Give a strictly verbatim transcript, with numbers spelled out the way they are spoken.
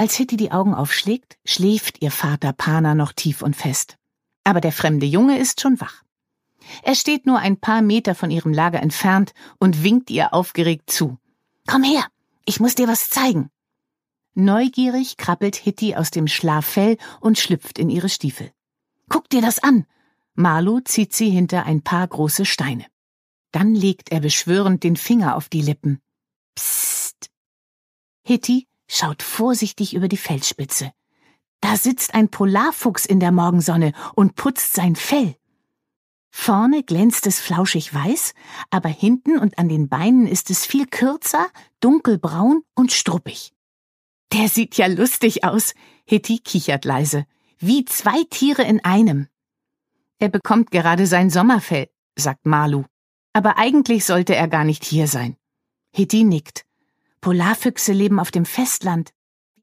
Als Hitti die Augen aufschlägt, schläft ihr Vater Pana noch tief und fest. Aber der fremde Junge ist schon wach. Er steht nur ein paar Meter von ihrem Lager entfernt und winkt ihr aufgeregt zu. »Komm her, ich muss dir was zeigen.« Neugierig krabbelt Hitti aus dem Schlaffell und schlüpft in ihre Stiefel. »Guck dir das an!« Malu zieht sie hinter ein paar große Steine. Dann legt er beschwörend den Finger auf die Lippen. Psst! Hitti schaut vorsichtig über die Felsspitze. Da sitzt ein Polarfuchs in der Morgensonne und putzt sein Fell. Vorne glänzt es flauschig weiß, aber hinten und an den Beinen ist es viel kürzer, dunkelbraun und struppig. »Der sieht ja lustig aus«, Hitti kichert leise, »wie zwei Tiere in einem.« »Er bekommt gerade sein Sommerfell«, sagt Malu, »aber eigentlich sollte er gar nicht hier sein.« Hitti nickt. »Polarfüchse leben auf dem Festland«,